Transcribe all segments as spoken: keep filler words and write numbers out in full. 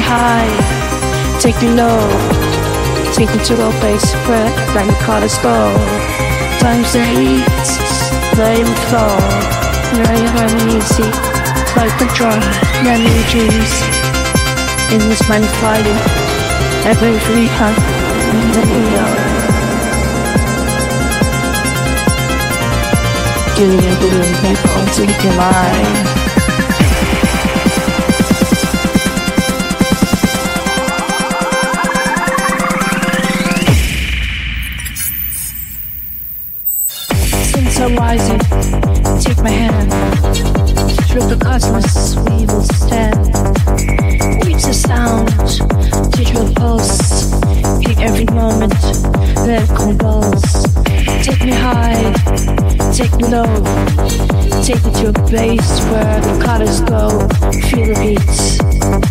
high, take me low, take me to a place where like the colors go. Times eight, let me flow, very very easy, like the drum, memory dreams. In this mind fighting, every free hand, getting and getting people to the line. Rising, take my hand. Through the cosmos we will stand. Reach the sound, take your pulse. Pick every moment, let it convulse. Take me high, take me low. Take me to a place where the colors go. Feel the beats,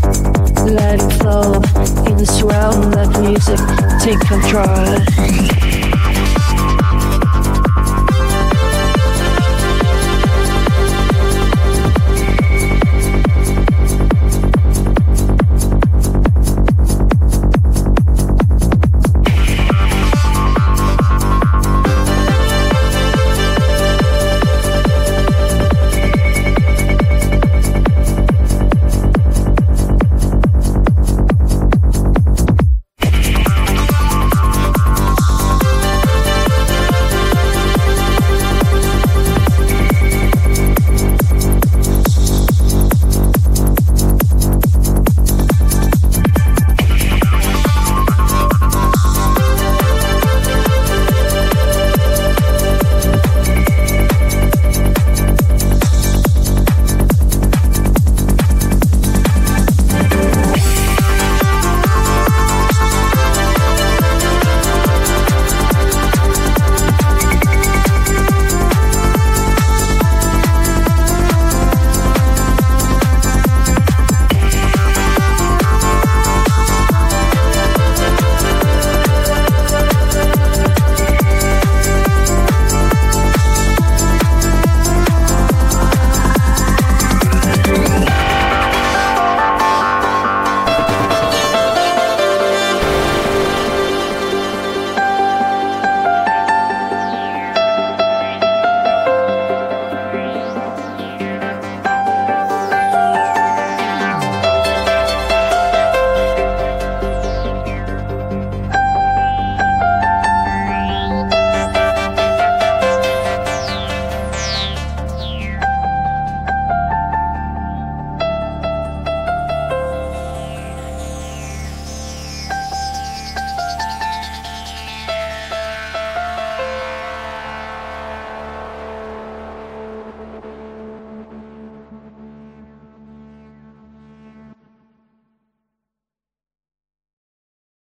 let it flow. In this realm, let music take control.